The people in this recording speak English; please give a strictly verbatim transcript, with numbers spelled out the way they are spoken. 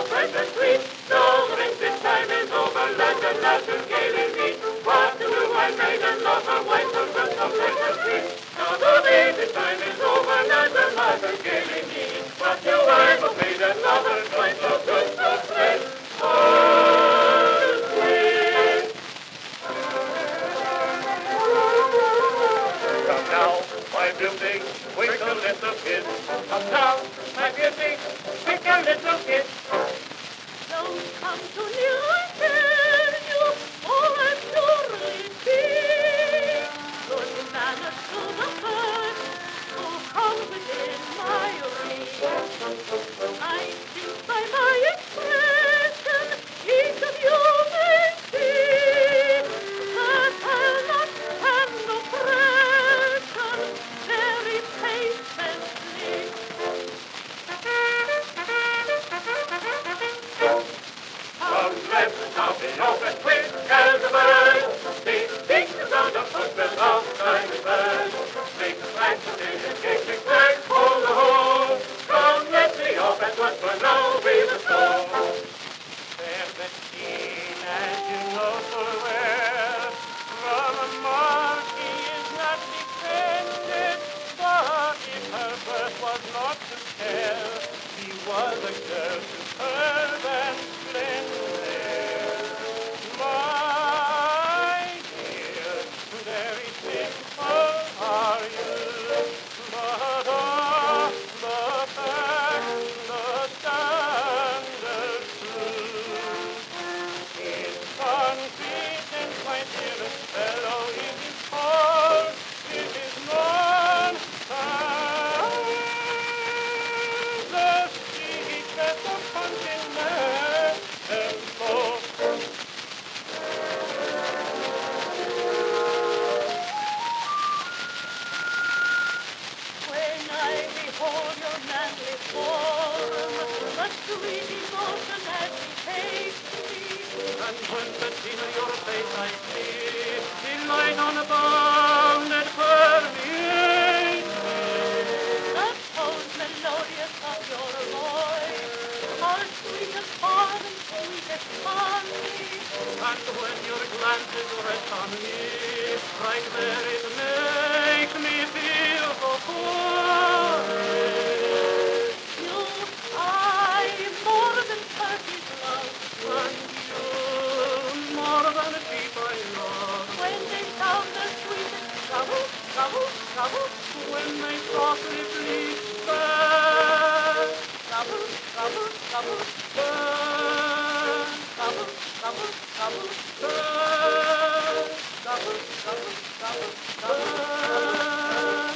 so fresh and sweet. So the vintage time is over, let the lasses gaily meet. What to do, my maiden love, her wife, so good, so fresh and sweet. Now the vintage time is over, let the lasses gaily meet. What to wife, a maiden love, her wife, so good, so fresh, so sweet. Come now, my beauty, twinkle little kid. Come now, my beauty, twinkle little kid. Don't come too near, I tell you, or I'm surely be. Good manners to the first who come within my reach. I think by my expression each of you may see that I'll not stand oppression very patiently. Come, let's stop it open quick as a bird. Think, think about the football outside the bird. Make a flash of it and kick it back, hold the hole. Come, let's see off at once, for now we must go. There's a scene, as you know full well, from a monkey is not defended, but if her birth was not to tell, he was a girl superb and splendid. My dear, very simple are you, but all the facts, the standard truth. His conceit and my dearest fellow is his fault, it is none, and the secret of continental folk. When I behold your manly form, the sweet emotion agitates me. And when Bettina your face I see, delight unbounded permeates me. The tones melodious of your voice are sweet as far and sweet as honey. And when your glances rest on me, right there it makes me feel so quiet. You, I, more than Turkey's love. And you, more than a deep I love. When they sound the sweetest trouble, trouble, trouble, When they softly plead, burn, trouble, trouble, trouble, burn, trouble, trouble, trouble, burn, trouble, trouble, trouble, trouble. burn.